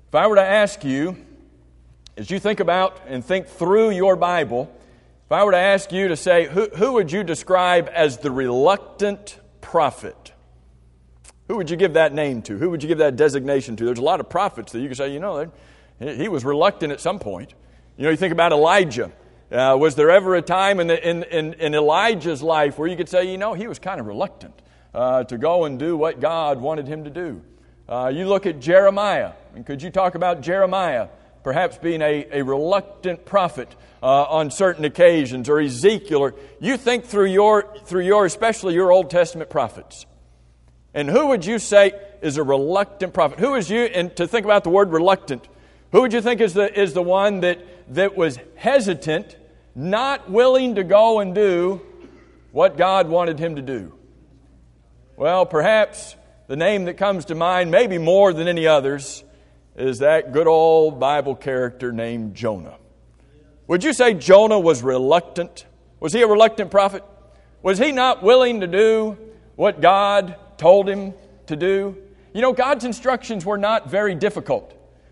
If I were to ask you, as you think about and think through your Bible, if I were to ask you to say, who would you describe as the reluctant prophet? Who would you give that name to? Who would you give that designation to? There's a lot of prophets that you can say, he was reluctant at some point. You think about Elijah. Was there ever a time in Elijah's life where you could say, he was kind of reluctant to go and do what God wanted him to do? You look at Jeremiah, and could you talk about Jeremiah perhaps being a reluctant prophet on certain occasions, or Ezekiel, or you think through your especially your Old Testament prophets. And who would you say is a reluctant prophet? Who is you, and to think about the word reluctant, who would you think is the one that was hesitant, not willing to go and do what God wanted him to do? Well, perhaps the name that comes to mind, maybe more than any others, is that good old Bible character named Jonah. Would you say Jonah was reluctant? Was he a reluctant prophet? Was he not willing to do what God told him to do? God's instructions were not very difficult.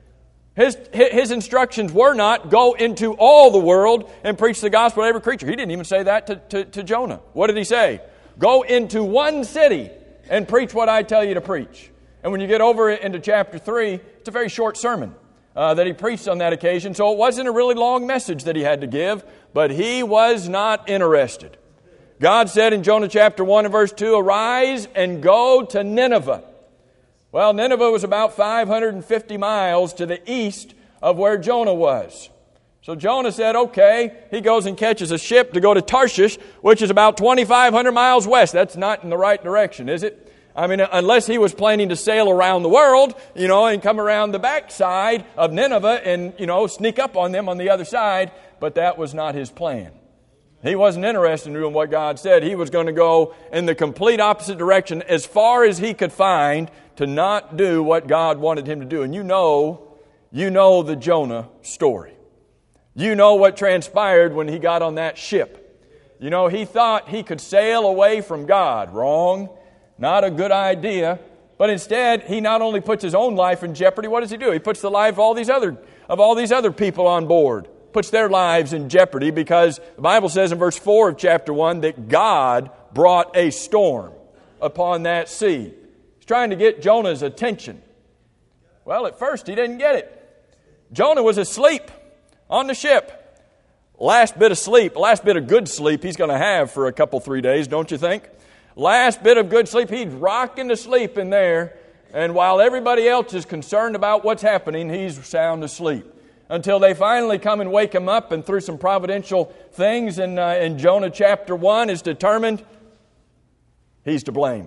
His instructions were not go into all the world and preach the gospel to every creature. He didn't even say that to Jonah. What did he say? Go into one city and preach what I tell you to preach. And when you get over into chapter 3, it's a very short sermon that he preached on that occasion. So it wasn't a really long message that he had to give, but he was not interested. God said in Jonah chapter 1 and verse 2, "Arise and go to Nineveh." Well, Nineveh was about 550 miles to the east of where Jonah was. So Jonah said, okay, he goes and catches a ship to go to Tarshish, which is about 2,500 miles west. That's not in the right direction, is it? I mean, unless he was planning to sail around the world, and come around the backside of Nineveh and, sneak up on them on the other side. But that was not his plan. He wasn't interested in doing what God said. He was going to go in the complete opposite direction as far as he could find to not do what God wanted him to do. And you know the Jonah story. You know what transpired when he got on that ship. He thought he could sail away from God. Wrong. Not a good idea. But instead, he not only puts his own life in jeopardy, what does he do? He puts the life of all these other people on board. Puts their lives in jeopardy because the Bible says in verse 4 of chapter 1 that God brought a storm upon that sea. He's trying to get Jonah's attention. Well, at first he didn't get it. Jonah was asleep on the ship. Last bit of good sleep he's going to have for a couple, 3 days, don't you think? Last bit of good sleep, he's rocking to sleep in there. And while everybody else is concerned about what's happening, he's sound asleep. Until they finally come and wake him up, and through some providential things in Jonah chapter 1 is determined he's to blame.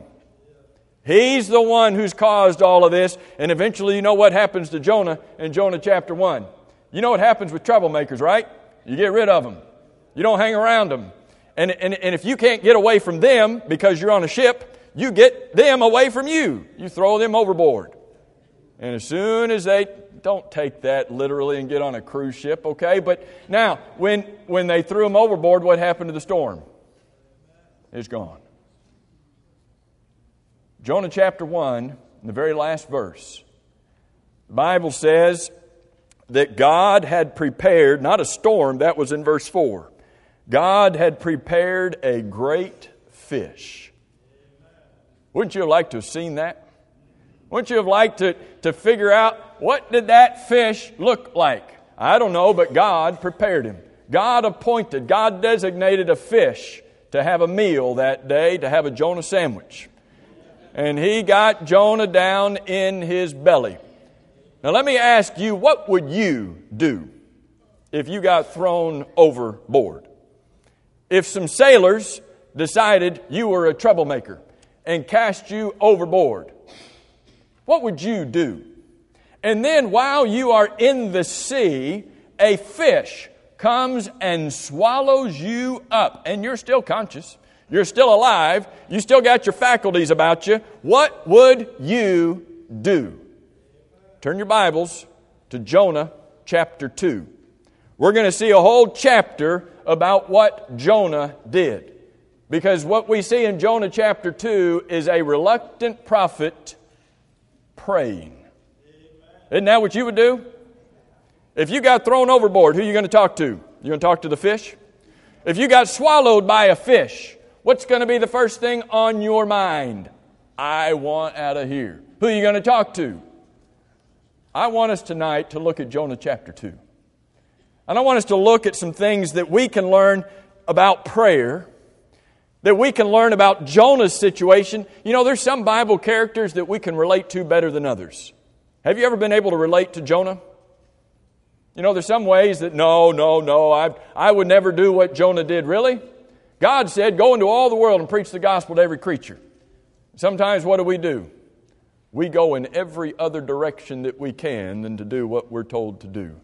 He's the one who's caused all of this. And eventually, you know what happens to Jonah in Jonah chapter 1. You know what happens with troublemakers, right? You get rid of them. You don't hang around them. And if you can't get away from them because you're on a ship, you get them away from you. You throw them overboard. And as soon as they... Don't take that literally and get on a cruise ship, okay? But now, when they threw him overboard, what happened to the storm? It's gone. Jonah chapter 1, in the very last verse, the Bible says that God had prepared, not a storm, that was in verse 4. God had prepared a great fish. Wouldn't you have liked to have seen that? Wouldn't you have liked to figure out what did that fish look like? I don't know, but God prepared him. God appointed, God designated a fish to have a meal that day, to have a Jonah sandwich. And he got Jonah down in his belly. Now let me ask you, what would you do if you got thrown overboard? If some sailors decided you were a troublemaker and cast you overboard, what would you do? And then while you are in the sea, a fish comes and swallows you up. And you're still conscious. You're still alive. You still got your faculties about you. What would you do? Turn your Bibles to Jonah chapter 2. We're going to see a whole chapter about what Jonah did. Because what we see in Jonah chapter 2 is a reluctant prophet praying. Isn't that what you would do? If you got thrown overboard, who are you going to talk to? You going to talk to the fish? If you got swallowed by a fish, what's going to be the first thing on your mind? I want out of here. Who are you going to talk to? I want us tonight to look at Jonah chapter 2. And I want us to look at some things that we can learn about prayer, that we can learn about Jonah's situation. You know, there's some Bible characters that we can relate to better than others. Have you ever been able to relate to Jonah? You know, there's some ways that, no, I would never do what Jonah did. Really? God said, go into all the world and preach the gospel to every creature. Sometimes what do? We go in every other direction that we can than to do what we're told to do.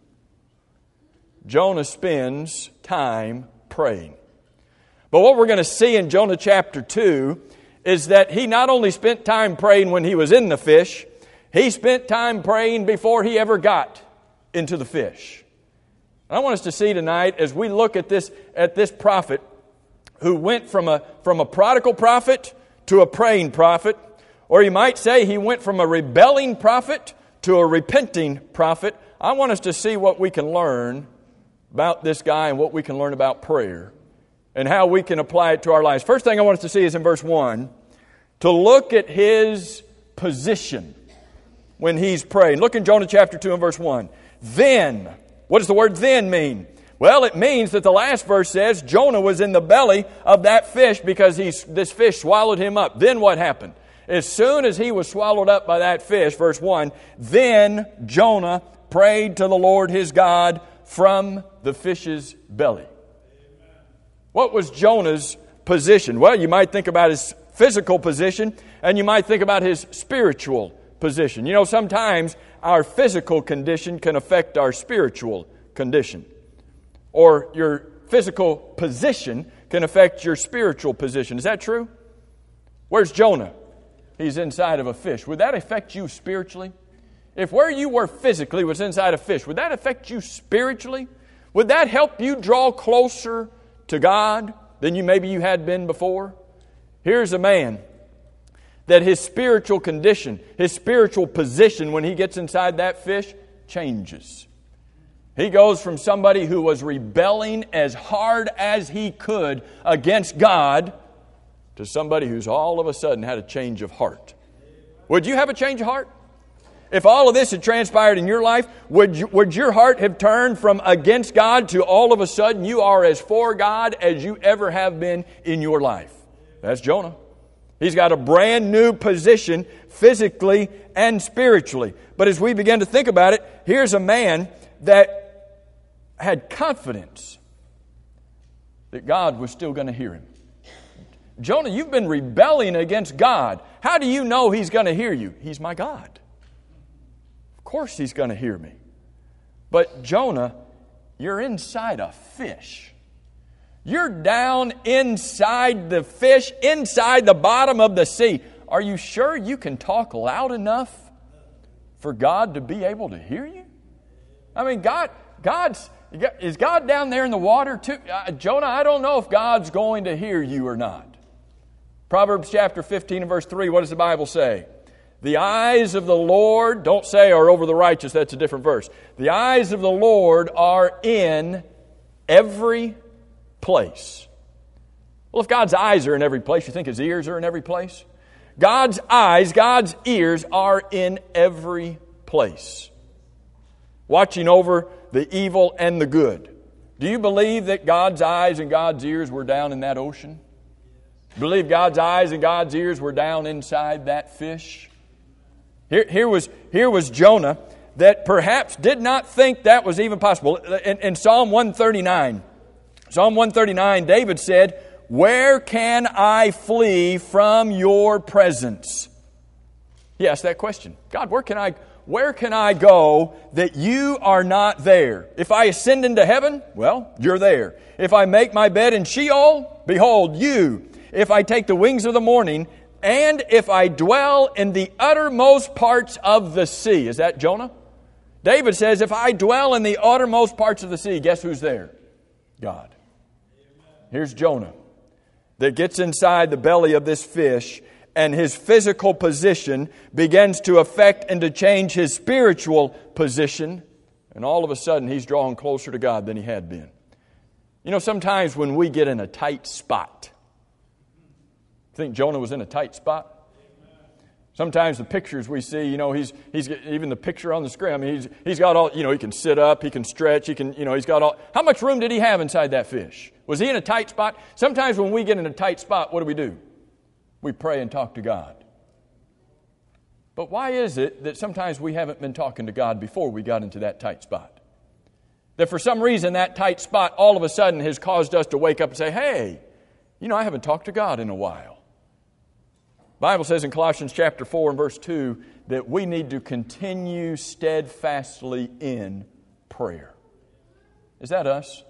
Jonah spends time praying. But what we're going to see in Jonah chapter 2 is that he not only spent time praying when he was in the fish, he spent time praying before he ever got into the fish. And I want us to see tonight, as we look at this prophet who went from a prodigal prophet to a praying prophet, or you might say he went from a rebelling prophet to a repenting prophet. I want us to see what we can learn about this guy and what we can learn about prayer and how we can apply it to our lives. First thing I want us to see is in verse 1, to look at his position when he's praying. Look in Jonah chapter 2 and verse 1. Then, what does the word then mean? Well, it means that the last verse says Jonah was in the belly of that fish because this fish swallowed him up. Then what happened? As soon as he was swallowed up by that fish, verse 1, then Jonah prayed to the Lord his God from the fish's belly. What was Jonah's position? Well, you might think about his physical position and you might think about his spiritual position. You know, sometimes our physical condition can affect our spiritual condition. Or your physical position can affect your spiritual position. Is that true? Where's Jonah? He's inside of a fish. Would that affect you spiritually? If where you were physically was inside a fish, would that affect you spiritually? Would that help you draw closer to God than maybe you had been before? Here's a man that his spiritual condition, his spiritual position when he gets inside that fish changes. He goes from somebody who was rebelling as hard as he could against God to somebody who's all of a sudden had a change of heart. Would you have a change of heart? If all of this had transpired in your life, would your heart have turned from against God to all of a sudden you are as for God as you ever have been in your life? That's Jonah. He's got a brand new position physically and spiritually. But as we begin to think about it, here's a man that had confidence that God was still going to hear him. Jonah, you've been rebelling against God. How do you know He's going to hear you? He's my God. Of course He's going to hear me. But Jonah, you're inside a fish. You're down inside the fish, inside the bottom of the sea. Are you sure you can talk loud enough for God to be able to hear you? I mean, is God down there in the water too? Jonah, I don't know if God's going to hear you or not. Proverbs chapter 15 and verse 3, what does the Bible say? The eyes of the Lord, don't say are over the righteous, that's a different verse. The eyes of the Lord are in every place. Well, if God's eyes are in every place, you think His ears are in every place? God's eyes, God's ears are in every place, watching over the evil and the good. Do you believe that God's eyes and God's ears were down in that ocean? Believe God's eyes and God's ears were down inside that fish? Here was Jonah that perhaps did not think that was even possible. In Psalm 139, David said, "Where can I flee from your presence?" He asked that question. God, where can I go that you are not there? If I ascend into heaven, well, you're there. If I make my bed in Sheol, behold, you. If I take the wings of the morning, and if I dwell in the uttermost parts of the sea. Is that Jonah? David says, if I dwell in the uttermost parts of the sea, guess who's there? God. Here's Jonah that gets inside the belly of this fish, and his physical position begins to affect and to change his spiritual position. And all of a sudden, he's drawing closer to God than he had been. You know, sometimes when we get in a tight spot, I think Jonah was in a tight spot. Sometimes the pictures we see, you know, he's even the picture on the screen. I mean, he's got all, you know, he can sit up, he can stretch, he can, you know, he's got all. How much room did he have inside that fish? Was he in a tight spot? Sometimes when we get in a tight spot, what do? We pray and talk to God. But why is it that sometimes we haven't been talking to God before we got into that tight spot? That for some reason that tight spot all of a sudden has caused us to wake up and say, hey, you know, I haven't talked to God in a while. The Bible says in Colossians chapter 4 and verse 2 that we need to continue steadfastly in prayer. Is that us?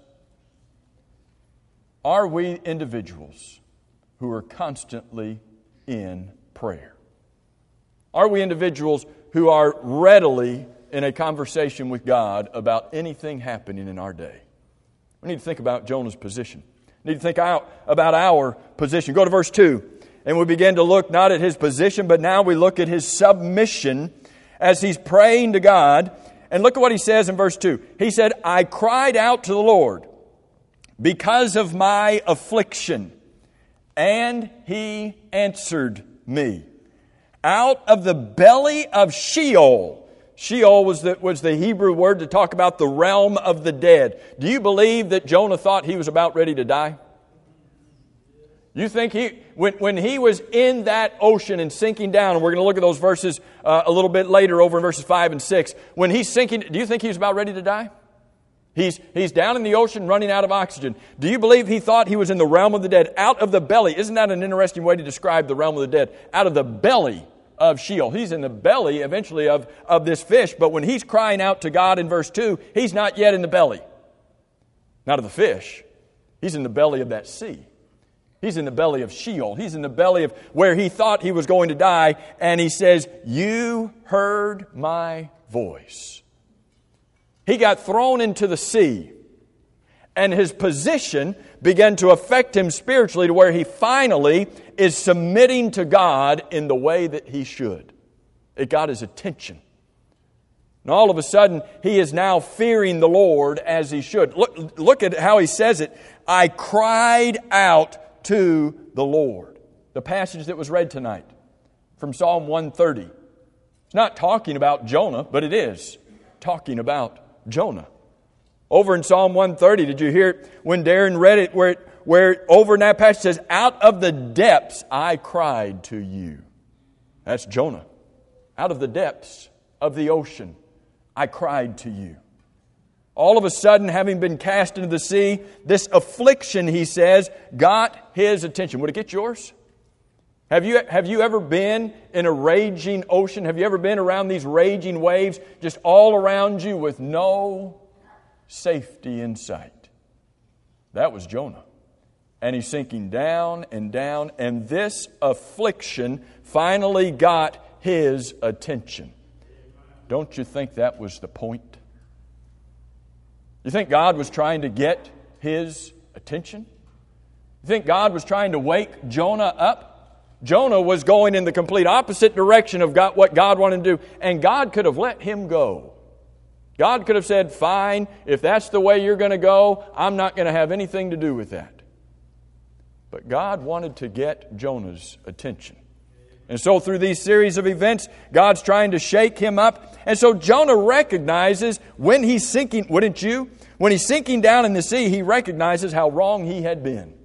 Are we individuals who are constantly in prayer? Are we individuals who are readily in a conversation with God about anything happening in our day? We need to think about Jonah's position. We need to think about our position. Go to verse 2. And we begin to look not at his position, but now we look at his submission as he's praying to God. And look at what he says in verse 2. He said, I cried out to the Lord because of my affliction, and he answered me. Out of the belly of Sheol. Sheol was the Hebrew word to talk about the realm of the dead. Do you believe that Jonah thought he was about ready to die? You think when he was in that ocean and sinking down, and we're going to look at those verses a little bit later over in verses 5 and 6, when he's sinking, do you think he was about ready to die? He's down in the ocean running out of oxygen. Do you believe he thought he was in the realm of the dead? Out of the belly. Isn't that an interesting way to describe the realm of the dead? Out of the belly of Sheol. He's in the belly eventually of this fish, but when he's crying out to God in verse 2, he's not yet in the belly. Not of the fish. He's in the belly of that sea. He's in the belly of Sheol. He's in the belly of where he thought he was going to die. And he says, you heard my voice. He got thrown into the sea. And his position began to affect him spiritually to where he finally is submitting to God in the way that he should. It got his attention. And all of a sudden, he is now fearing the Lord as he should. Look at how he says it. I cried out to the Lord. The passage that was read tonight from Psalm 130. It's not talking about Jonah, but it is talking about Jonah. Over in Psalm 130, did you hear it when Darren read it where over in that passage it says, out of the depths I cried to you. That's Jonah. Out of the depths of the ocean I cried to you. All of a sudden, having been cast into the sea, this affliction, he says, got his attention. Would it get yours? Have you ever been in a raging ocean? Have you ever been around these raging waves just all around you with no safety in sight? That was Jonah. And he's sinking down and down, and this affliction finally got his attention. Don't you think that was the point? You think God was trying to get his attention? You think God was trying to wake Jonah up? Jonah was going in the complete opposite direction of what God wanted to do, and God could have let him go. God could have said, fine, if that's the way you're going to go, I'm not going to have anything to do with that. But God wanted to get Jonah's attention. And so through these series of events, God's trying to shake him up. And so Jonah recognizes when he's sinking, wouldn't you? When he's sinking down in the sea, he recognizes how wrong he had been.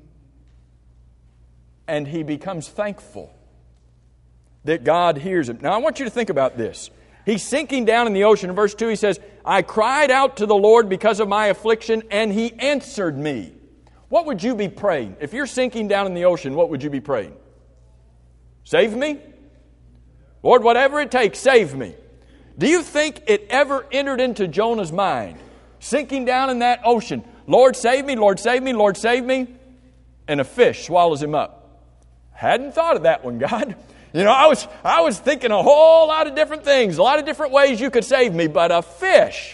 And he becomes thankful that God hears him. Now I want you to think about this. He's sinking down in the ocean. In verse 2 he says, I cried out to the Lord because of my affliction, and he answered me. What would you be praying? If you're sinking down in the ocean, what would you be praying? Save me? Lord, whatever it takes, save me. Do you think it ever entered into Jonah's mind, sinking down in that ocean, Lord, save me, Lord, save me, Lord, save me, and a fish swallows him up? Hadn't thought of that one, God. You know, I was thinking a whole lot of different things, a lot of different ways you could save me, but a fish,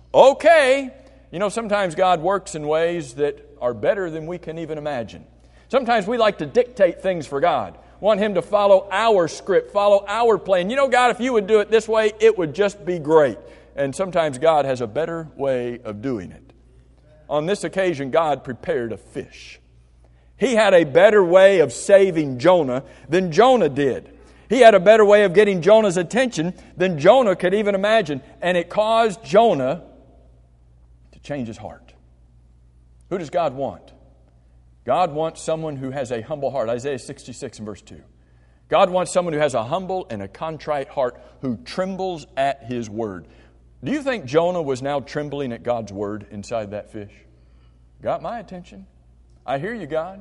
okay. You know, sometimes God works in ways that are better than we can even imagine. Sometimes we like to dictate things for God. Want Him to follow our script, follow our plan. You know, God, if you would do it this way, it would just be great. And sometimes God has a better way of doing it. On this occasion, God prepared a fish. He had a better way of saving Jonah than Jonah did. He had a better way of getting Jonah's attention than Jonah could even imagine. And it caused Jonah to change his heart. Who does God want? God wants someone who has a humble heart. Isaiah 66 and verse 2. God wants someone who has a humble and a contrite heart, who trembles at His word. Do you think Jonah was now trembling at God's word inside that fish? Got my attention. I hear you, God.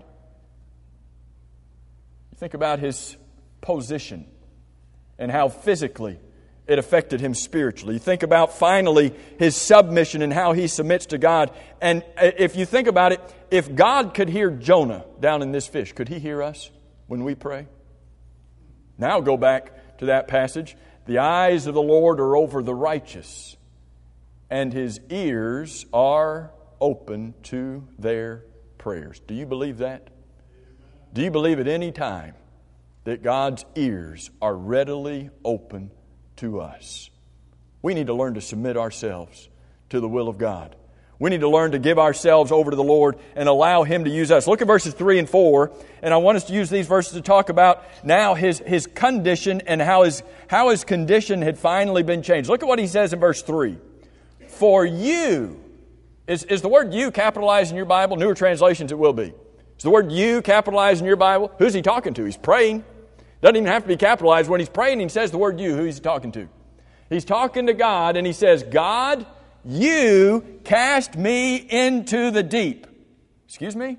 You think about his position and how physically it affected him spiritually. You think about, finally, his submission and how he submits to God. And if you think about it, if God could hear Jonah down in this fish, could He hear us when we pray? Now go back to that passage. The eyes of the Lord are over the righteous, and His ears are open to their prayers. Do you believe that? Do you believe at any time that God's ears are readily open to us? We need to learn to submit ourselves to the will of God. We need to learn to give ourselves over to the Lord and allow Him to use us. Look at verses 3 and 4, and I want us to use these verses to talk about now his condition and how his condition had finally been changed. Look at what he says in verse 3. For you, is the word you capitalized in your Bible? Newer translations it will be. Is the word you capitalized in your Bible? Who's he talking to? He's praying. Doesn't even have to be capitalized. When he's praying, he says the word you. Who is he talking to? He's talking to God, and he says, God, you cast me into the deep. Excuse me?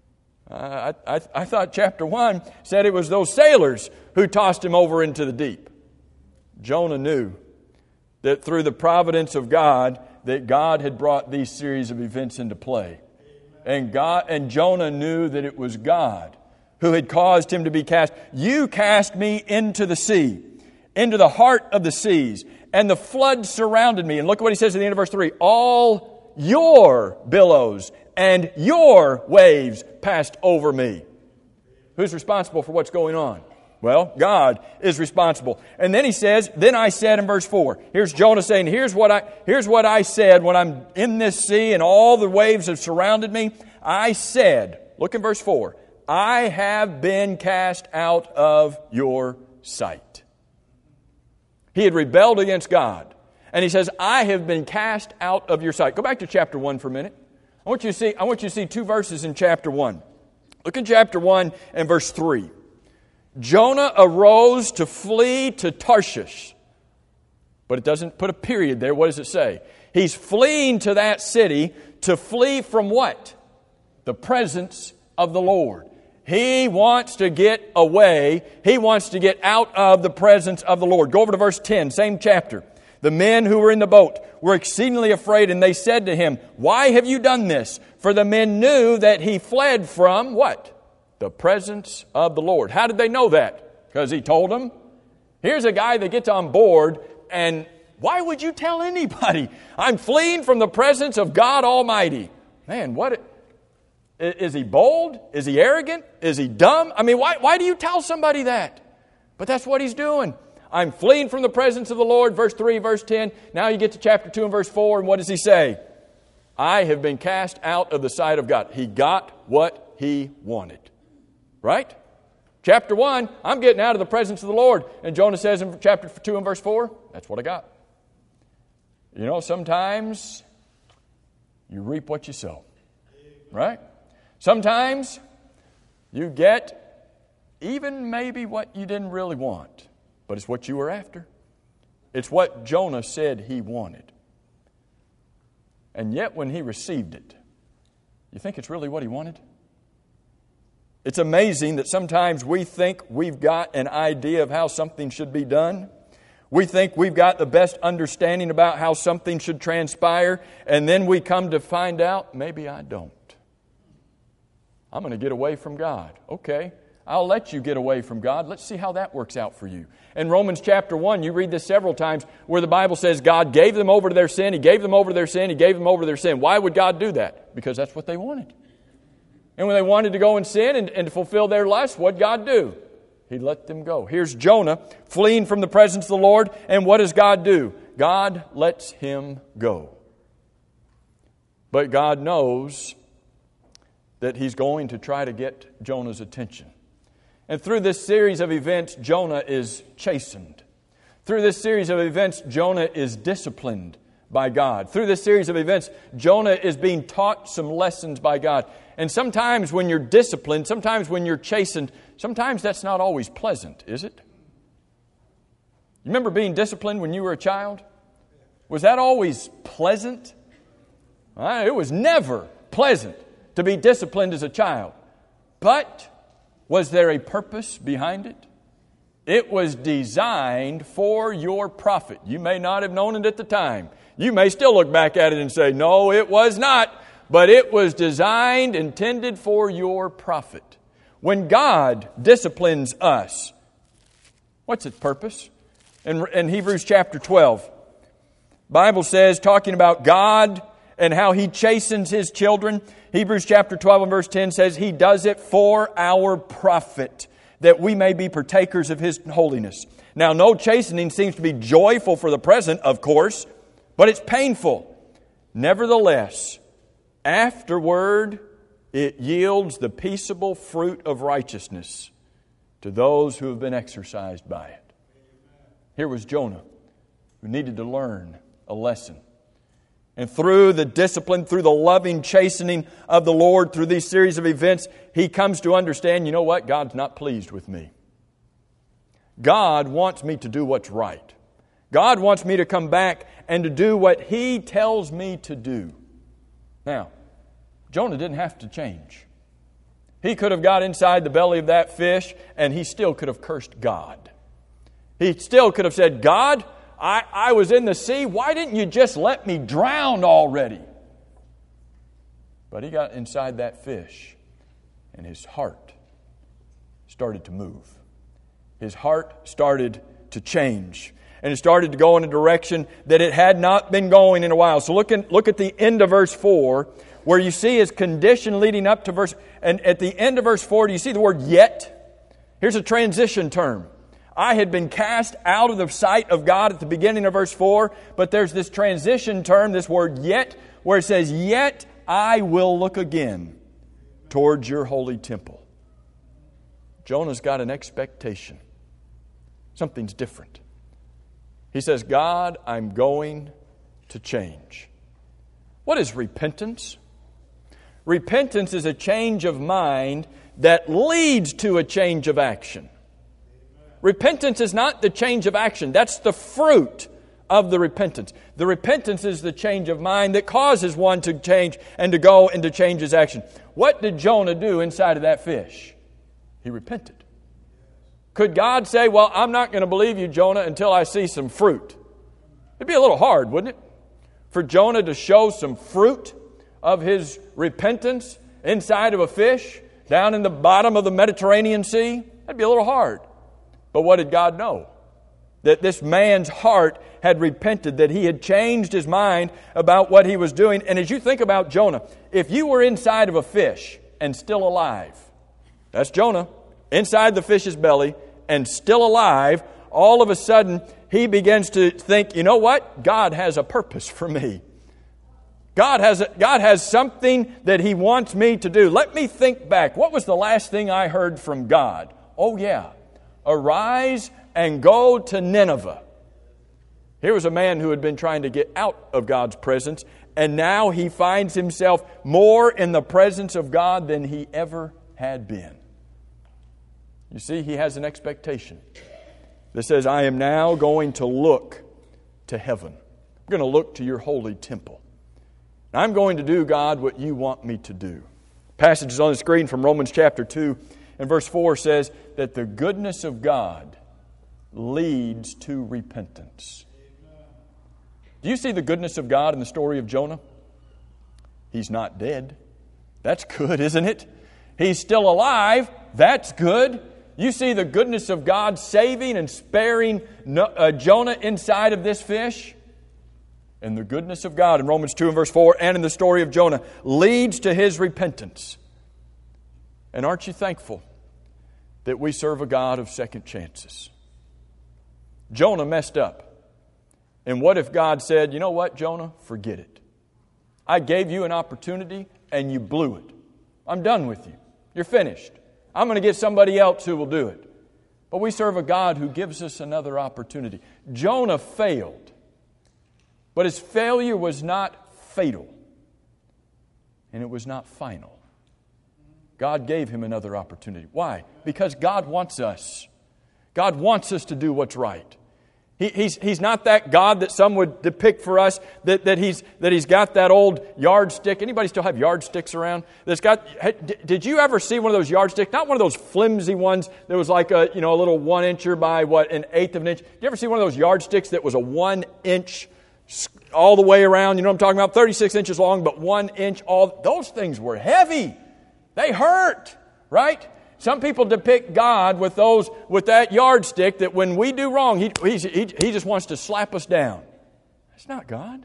I thought chapter 1 said it was those sailors who tossed him over into the deep. Jonah knew that through the providence of God, that God had brought these series of events into play. And Jonah knew that it was God who had caused him to be cast. You cast me into the sea, into the heart of the seas, and the flood surrounded me. And look at what he says at the end of verse 3. All your billows and your waves passed over me. Who's responsible for what's going on? Well, God is responsible. And then he says, then I said in verse 4, here's Jonah saying, here's what I said when I'm in this sea and all the waves have surrounded me. I said, look in verse 4, I have been cast out of your sight. He had rebelled against God. And he says, I have been cast out of your sight. Go back to chapter 1 for a minute. I want you to see two verses in chapter 1. Look in chapter 1 and verse 3. Jonah arose to flee to Tarshish. But it doesn't put a period there. What does it say? He's fleeing to that city to flee from what? The presence of the Lord. He wants to get away. He wants to get out of the presence of the Lord. Go over to verse 10, same chapter. The men who were in the boat were exceedingly afraid, and they said to him, why have you done this? For the men knew that he fled from what? The presence of the Lord. How did they know that? Because he told them. Here's a guy that gets on board, and why would you tell anybody? I'm fleeing from the presence of God Almighty. Man, what? Is he bold? Is he arrogant? Is he dumb? I mean, why do you tell somebody that? But that's what he's doing. I'm fleeing from the presence of the Lord, verse 3, verse 10. Now you get to chapter 2 and verse 4, and what does he say? I have been cast out of the sight of God. He got what he wanted. Right? Chapter 1, I'm getting out of the presence of the Lord. And Jonah says in chapter 2 and verse 4, that's what I got. You know, sometimes you reap what you sow. Right? Sometimes you get even maybe what you didn't really want, but it's what you were after. It's what Jonah said he wanted. And yet when he received it, you think it's really what he wanted? It's amazing that sometimes we think we've got an idea of how something should be done. We think we've got the best understanding about how something should transpire, and then we come to find out, maybe I don't. I'm going to get away from God. Okay, I'll let you get away from God. Let's see how that works out for you. In Romans chapter 1, you read this several times where the Bible says God gave them over to their sin. He gave them over to their sin. He gave them over to their sin. Why would God do that? Because that's what they wanted. And when they wanted to go and sin and fulfill their lust, what'd God do? He let them go. Here's Jonah fleeing from the presence of the Lord. And what does God do? God lets him go. But God knows that He's going to try to get Jonah's attention. And through this series of events, Jonah is chastened. Through this series of events, Jonah is disciplined by God. Through this series of events, Jonah is being taught some lessons by God. And sometimes when you're disciplined, sometimes when you're chastened, sometimes that's not always pleasant, is it? You remember being disciplined when you were a child? Was that always pleasant? It was never pleasant to be disciplined as a child. But was there a purpose behind it? It was designed for your profit. You may not have known it at the time. You may still look back at it and say, no, it was not. But it was designed, intended for your profit. When God disciplines us, what's its purpose? In Hebrews chapter 12, the Bible says, talking about God and how He chastens His children, Hebrews chapter 12 and verse 10 says, He does it for our profit, that we may be partakers of His holiness. Now, no chastening seems to be joyful for the present, of course, but it's painful. Nevertheless, afterward, it yields the peaceable fruit of righteousness to those who have been exercised by it. Here was Jonah, who needed to learn a lesson. And through the discipline, through the loving chastening of the Lord, through these series of events, he comes to understand, you know what? God's not pleased with me. God wants me to do what's right. God wants me to come back and to do what He tells me to do. Now, Jonah didn't have to change. He could have got inside the belly of that fish and he still could have cursed God. He still could have said, God, I was in the sea. Why didn't you just let me drown already? But he got inside that fish and his heart started to move. His heart started to change. And it started to go in a direction that it had not been going in a while. So look at the end of verse 4, where you see his condition leading up to verse... And at the end of verse 4, do you see the word yet? Here's a transition term. I had been cast out of the sight of God at the beginning of verse 4, but there's this transition term, this word yet, where it says, yet I will look again towards your holy temple. Jonah's got an expectation. Something's different. He says, God, I'm going to change. What is repentance? Repentance is a change of mind that leads to a change of action. Repentance is not the change of action. That's the fruit of the repentance. The repentance is the change of mind that causes one to change and to go and to change his action. What did Jonah do inside of that fish? He repented. Could God say, well, I'm not going to believe you, Jonah, until I see some fruit? It'd be a little hard, wouldn't it? For Jonah to show some fruit of his repentance inside of a fish down in the bottom of the Mediterranean Sea? That'd be a little hard. But what did God know? That this man's heart had repented, that he had changed his mind about what he was doing. And as you think about Jonah, if you were inside of a fish and still alive, that's Jonah, inside the fish's belly and still alive, all of a sudden he begins to think, you know what? God has a purpose for me. God has something that He wants me to do. Let me think back. What was the last thing I heard from God? Oh yeah. Arise and go to Nineveh. Here was a man who had been trying to get out of God's presence, and now he finds himself more in the presence of God than he ever had been. You see, he has an expectation that says, I am now going to look to heaven. I'm going to look to your holy temple. I'm going to do, God, what you want me to do. Passage is on the screen from Romans chapter 2. And verse 4 says that the goodness of God leads to repentance. Do you see the goodness of God in the story of Jonah? He's not dead. That's good, isn't it? He's still alive. That's good. You see the goodness of God saving and sparing Jonah inside of this fish? And the goodness of God in Romans 2 and verse 4 and in the story of Jonah leads to his repentance. And aren't you thankful that we serve a God of second chances? Jonah messed up. And what if God said, you know what, Jonah, forget it. I gave you an opportunity and you blew it. I'm done with you. You're finished. I'm going to get somebody else who will do it. But we serve a God who gives us another opportunity. Jonah failed. But his failure was not fatal. And it was not final. God gave him another opportunity. Why? Because God wants us. God wants us to do what's right. He's not that God that some would depict for us, that he's got that old yardstick. Anybody still have yardsticks around? Did you ever see one of those yardsticks? Not one of those flimsy ones that was like a little 1 incher by an eighth of an inch. Did you ever see one of those yardsticks that was a 1 inch all the way around? You know what I'm talking about? 36 inches long, but 1 inch all. Those things were heavy. They hurt, right? Some people depict God with that yardstick that when we do wrong, He just wants to slap us down. That's not God.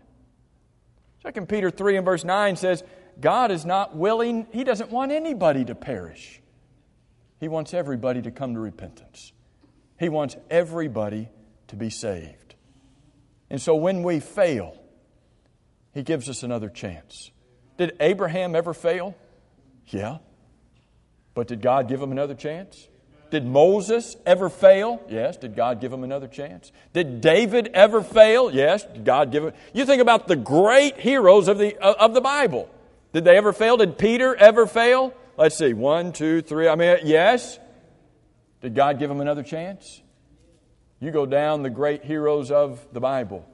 2 Peter 3 and verse 9 says, God is not willing, He doesn't want anybody to perish. He wants everybody to come to repentance. He wants everybody to be saved. And so when we fail, He gives us another chance. Did Abraham ever fail? Yeah. But did God give him another chance? Did Moses ever fail? Yes. Did God give him another chance? Did David ever fail? Yes. Did God give him? You think about the great heroes of the Bible. Did they ever fail? Did Peter ever fail? Let's see. 1, 2, 3. Yes. Did God give him another chance? You go down the great heroes of the Bible,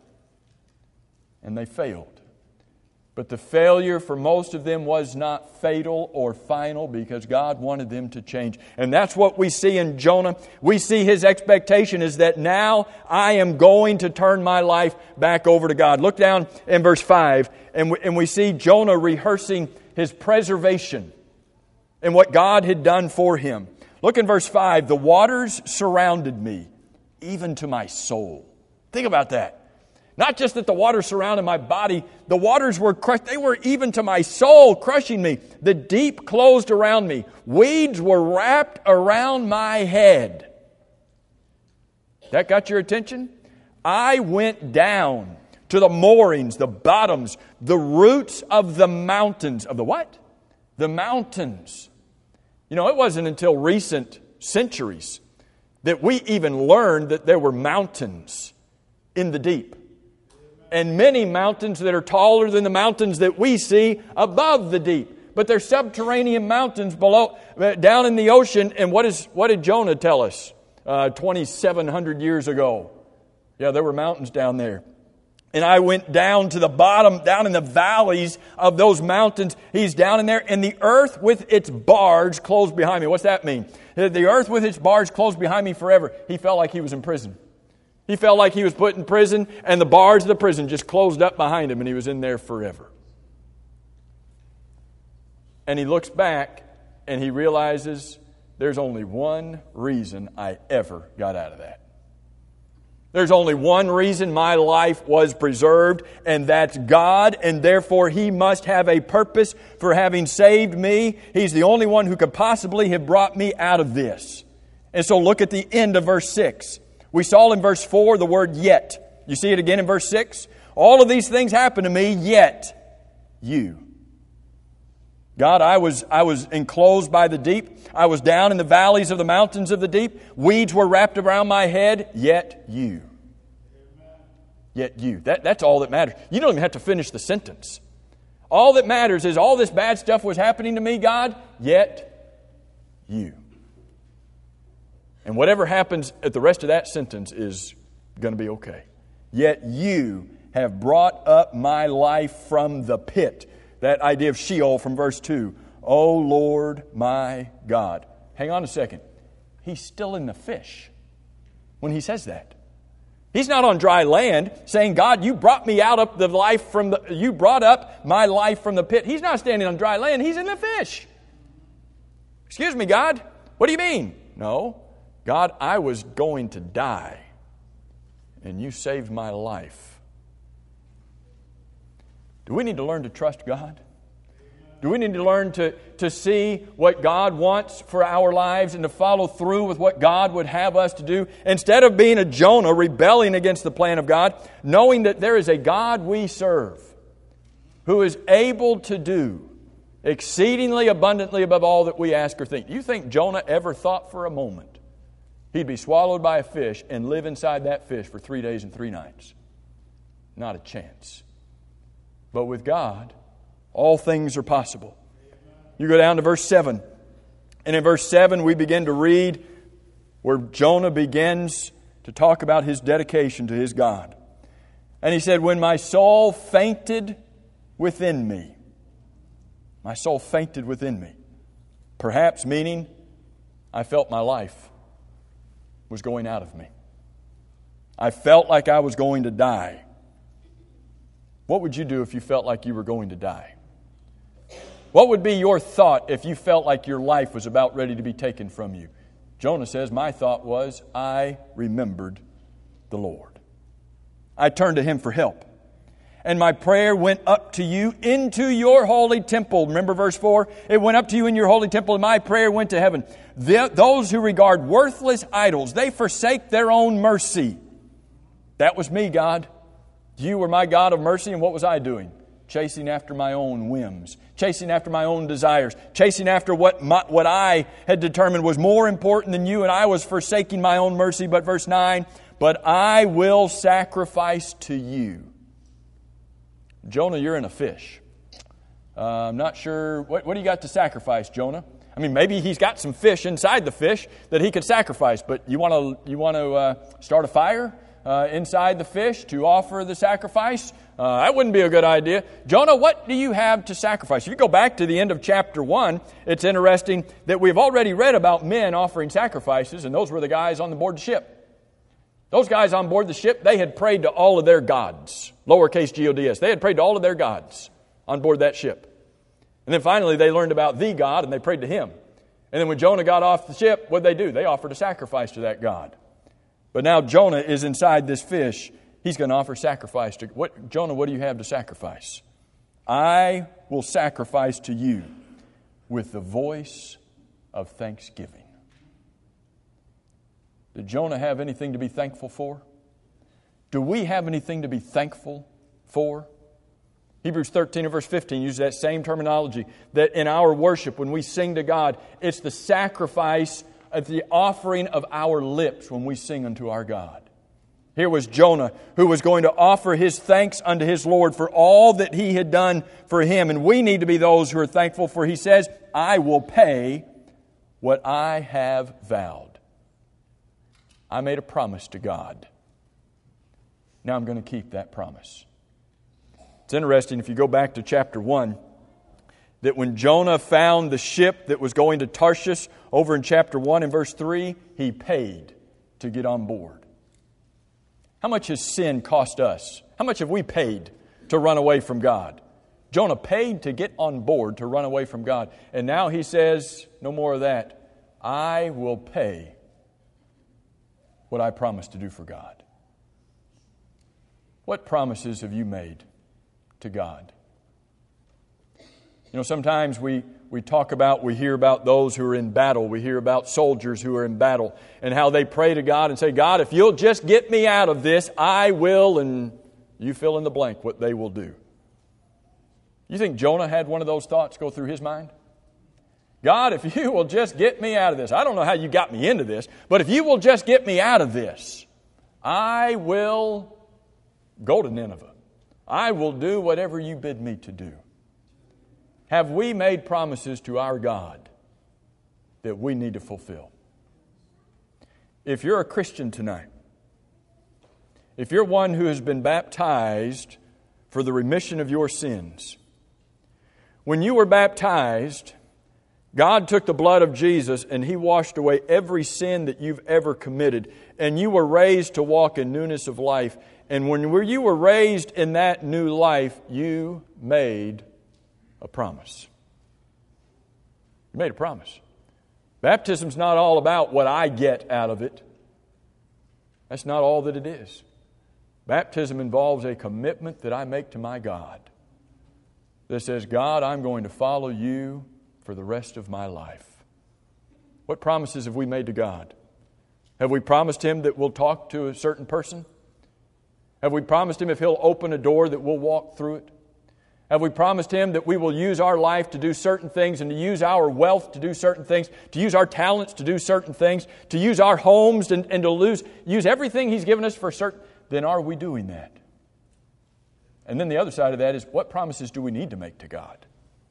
and they failed. But the failure for most of them was not fatal or final because God wanted them to change. And that's what we see in Jonah. We see his expectation is that now I am going to turn my life back over to God. Look down in verse 5 and we see Jonah rehearsing his preservation and what God had done for him. Look in verse 5. The waters surrounded me, even to my soul. Think about that. Not just that the waters surrounded my body, the waters were crushed. They were even to my soul, crushing me. The deep closed around me. Weeds were wrapped around my head. That got your attention? I went down to the moorings, the bottoms, the roots of the mountains. Of the what? The mountains. You know, it wasn't until recent centuries that we even learned that there were mountains in the deep. And many mountains that are taller than the mountains that we see above the deep. But they're subterranean mountains below, down in the ocean. And what did Jonah tell us 2,700 years ago? Yeah, there were mountains down there. And I went down to the bottom, down in the valleys of those mountains. He's down in there. And the earth with its bars closed behind me. What's that mean? The earth with its bars closed behind me forever. He felt like he was in prison. He felt like he was put in prison, and the bars of the prison just closed up behind him, and he was in there forever. And he looks back, and he realizes there's only one reason I ever got out of that. There's only one reason my life was preserved, and that's God, and therefore He must have a purpose for having saved me. He's the only one who could possibly have brought me out of this. And so look at the end of verse 6. We saw in verse 4 the word yet. You see it again in verse 6? All of these things happened to me, yet you. God, I was enclosed by the deep. I was down in the valleys of the mountains of the deep. Weeds were wrapped around my head, yet you. Yet you. That's all that matters. You don't even have to finish the sentence. All that matters is all this bad stuff was happening to me, God, yet you. And whatever happens at the rest of that sentence is going to be okay. Yet you have brought up my life from the pit. That idea of Sheol from verse 2. O Lord my God. Hang on a second. He's still in the fish when he says that. He's not on dry land saying, God, you brought me out of the life from the, you brought up my life from the pit. He's not standing on dry land. He's in the fish. Excuse me, God. What do you mean? No. God, I was going to die, and you saved my life. Do we need to learn to trust God? Do we need to learn to see what God wants for our lives and to follow through with what God would have us to do? Instead of being a Jonah rebelling against the plan of God, knowing that there is a God we serve who is able to do exceedingly abundantly above all that we ask or think. Do you think Jonah ever thought for a moment he'd be swallowed by a fish and live inside that fish for 3 days and 3 nights? Not a chance. But with God, all things are possible. You go down to verse 7. And in verse 7 we begin to read where Jonah begins to talk about his dedication to his God. And he said, when my soul fainted within me. My soul fainted within me. Perhaps meaning I felt my life was going out of me. I felt like I was going to die. What would you do if you felt like you were going to die? What would be your thought if you felt like your life was about ready to be taken from you? Jonah says, my thought was, I remembered the Lord. I turned to Him for help. And my prayer went up to you into your holy temple. Remember verse 4? It went up to you in your holy temple, and my prayer went to heaven. Those who regard worthless idols, they forsake their own mercy. That was me, God. You were my God of mercy, and what was I doing? Chasing after my own whims, chasing after my own desires, chasing after what I had determined was more important than you, and I was forsaking my own mercy. But verse 9, but I will sacrifice to you. Jonah, you're in a fish. I'm not sure, what do you got to sacrifice, Jonah? I mean, maybe he's got some fish inside the fish that he could sacrifice, but you want to start a fire inside the fish to offer the sacrifice? That wouldn't be a good idea. Jonah, what do you have to sacrifice? If you go back to the end of chapter 1, it's interesting that we've already read about men offering sacrifices, and those were the guys on board the ship. Those guys on board the ship, they had prayed to all of their gods, lowercase G-O-D-S. They had prayed to all of their gods on board that ship. And then finally they learned about the God, and they prayed to Him. And then when Jonah got off the ship, what did they do? They offered a sacrifice to that God. But now Jonah is inside this fish. He's going to offer sacrifice to... Jonah, what do you have to sacrifice? I will sacrifice to you with the voice of thanksgiving. Did Jonah have anything to be thankful for? Do we have anything to be thankful for? Hebrews 13 and verse 15 uses that same terminology, that in our worship, when we sing to God, it's the sacrifice of the offering of our lips when we sing unto our God. Here was Jonah, who was going to offer his thanks unto his Lord for all that He had done for him. And we need to be those who are thankful, for he says, I will pay what I have vowed. I made a promise to God. Now I'm going to keep that promise. It's interesting, if you go back to chapter 1, that when Jonah found the ship that was going to Tarshish, over in chapter 1 and verse 3, he paid to get on board. How much has sin cost us? How much have we paid to run away from God? Jonah paid to get on board to run away from God. And now he says, no more of that. I will pay what I promised to do for God. What promises have you made to God? You know, sometimes we hear about those who are in battle. We hear about soldiers who are in battle and how they pray to God and say, God, if you'll just get me out of this, I will, and you fill in the blank what they will do. You think Jonah had one of those thoughts go through his mind? God, if you will just get me out of this, I don't know how you got me into this, but if you will just get me out of this, I will go to Nineveh. I will do whatever you bid me to do. Have we made promises to our God that we need to fulfill? If you're a Christian tonight, if you're one who has been baptized for the remission of your sins, when you were baptized, God took the blood of Jesus and He washed away every sin that you've ever committed, and you were raised to walk in newness of life. And when you were raised in that new life, you made a promise. You made a promise. Baptism's not all about what I get out of it. That's not all that it is. Baptism involves a commitment that I make to my God that says, God, I'm going to follow you for the rest of my life? What promises have we made to God? Have we promised Him that we'll talk to a certain person? Have we promised Him if He'll open a door that we'll walk through it? Have we promised Him that we will use our life to do certain things and to use our wealth to do certain things, to use our talents to do certain things, to use our homes and to use everything He's given us for certain? Then are we doing that? And then the other side of that is, what promises do we need to make to God?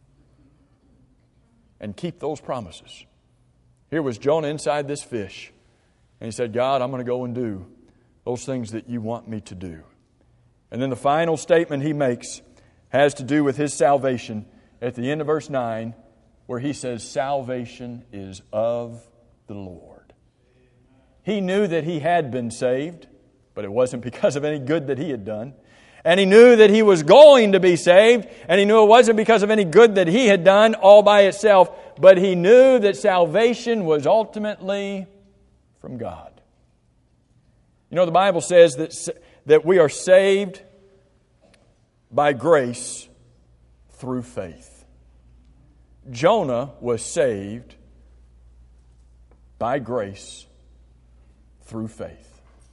And keep those promises. Here was Jonah inside this fish. And he said, God, I'm going to go and do those things that you want me to do. And then the final statement he makes has to do with his salvation at the end of verse 9, where he says, salvation is of the Lord. He knew that he had been saved, but it wasn't because of any good that he had done. And he knew that he was going to be saved, and he knew it wasn't because of any good that he had done all by itself, but he knew that salvation was ultimately from God. You know, the Bible says that we are saved by grace through faith. Jonah was saved by grace through faith.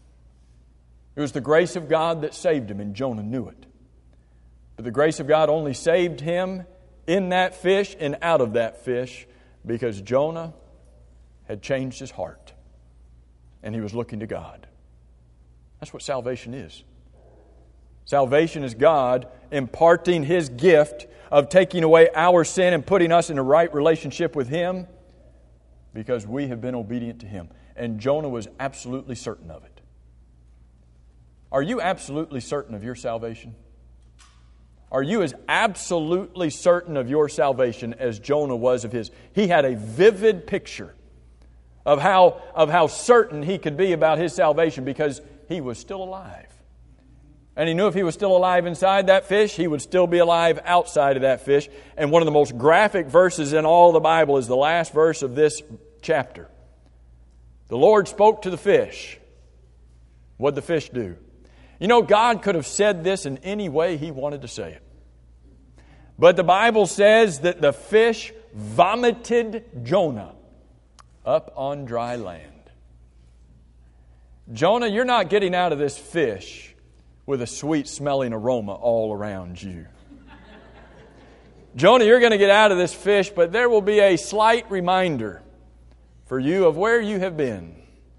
It was the grace of God that saved him, and Jonah knew it. But the grace of God only saved him in that fish and out of that fish because Jonah had changed his heart and he was looking to God. That's what salvation is. Salvation is God imparting His gift of taking away our sin and putting us in a right relationship with Him because we have been obedient to Him. And Jonah was absolutely certain of it. Are you absolutely certain of your salvation? Are you as absolutely certain of your salvation as Jonah was of his? He had a vivid picture of how certain he could be about his salvation because he was still alive. And he knew if he was still alive inside that fish, he would still be alive outside of that fish. And one of the most graphic verses in all the Bible is the last verse of this chapter. The Lord spoke to the fish. What'd the fish do? You know, God could have said this in any way He wanted to say it. But the Bible says that the fish vomited Jonah up on dry land. Jonah, you're not getting out of this fish with a sweet-smelling aroma all around you. Jonah, you're going to get out of this fish, but there will be a slight reminder for you of where you have been.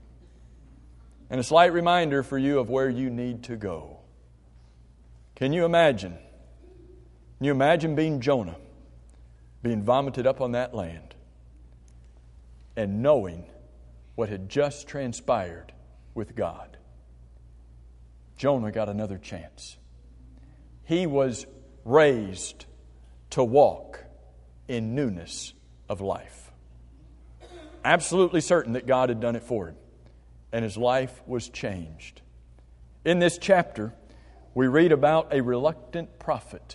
And a slight reminder for you of where you need to go. Can you imagine? Can you imagine being Jonah, being vomited up on that land, and knowing what had just transpired with God? Jonah got another chance. He was raised to walk in newness of life. Absolutely certain that God had done it for him. And his life was changed. In this chapter, we read about a reluctant prophet.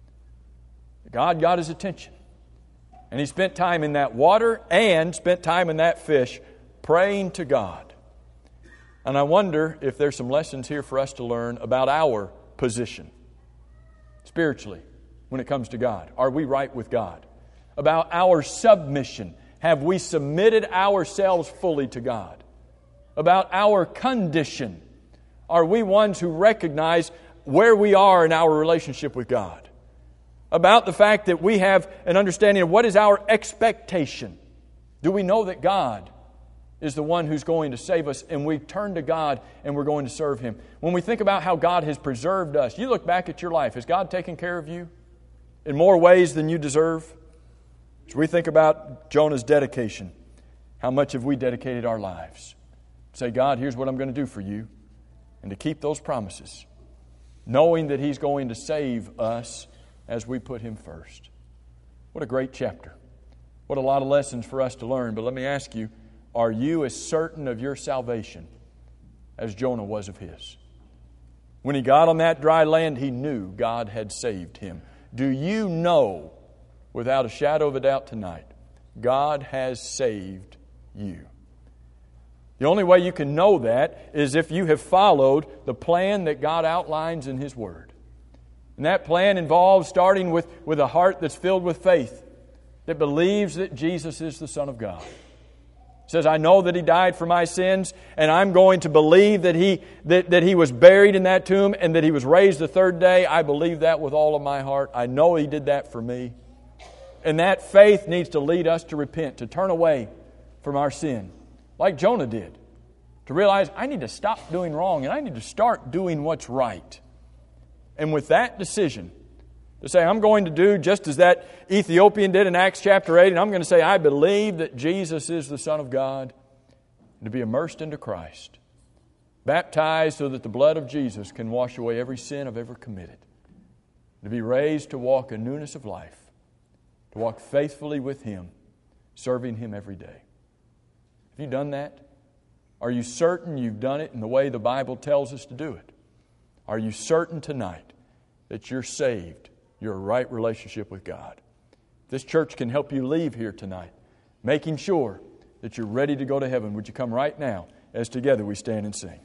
God got his attention. And he spent time in that water and spent time in that fish praying to God. And I wonder if there's some lessons here for us to learn about our position spiritually when it comes to God. Are we right with God? About our submission. Have we submitted ourselves fully to God? About our condition. Are we ones who recognize where we are in our relationship with God? About the fact that we have an understanding of what is our expectation. Do we know that God is the one who's going to save us and we turn to God and we're going to serve Him? When we think about how God has preserved us, you look back at your life. Has God taken care of you in more ways than you deserve? As we think about Jonah's dedication, how much have we dedicated our lives? Say, God, here's what I'm going to do for you. And to keep those promises, knowing that He's going to save us as we put Him first. What a great chapter. What a lot of lessons for us to learn. But let me ask you, are you as certain of your salvation as Jonah was of his? When he got on that dry land, he knew God had saved him. Do you know, without a shadow of a doubt tonight, God has saved you? The only way you can know that is if you have followed the plan that God outlines in His Word. And that plan involves starting with a heart that's filled with faith, that believes that Jesus is the Son of God. It says, I know that He died for my sins, and I'm going to believe that He was buried in that tomb and that He was raised the third day. I believe that with all of my heart. I know He did that for me. And that faith needs to lead us to repent, to turn away from our sin, like Jonah did. To realize, I need to stop doing wrong and I need to start doing what's right. And with that decision, to say, I'm going to do just as that Ethiopian did in Acts chapter 8, and I'm going to say, I believe that Jesus is the Son of God, and to be immersed into Christ, baptized so that the blood of Jesus can wash away every sin I've ever committed, to be raised to walk in newness of life, to walk faithfully with Him, serving Him every day. Have you done that? Are you certain you've done it in the way the Bible tells us to do it? Are you certain tonight that you're saved? You're a right relationship with God. This church can help you leave here tonight, making sure that you're ready to go to heaven. Would you come right now as together we stand and sing?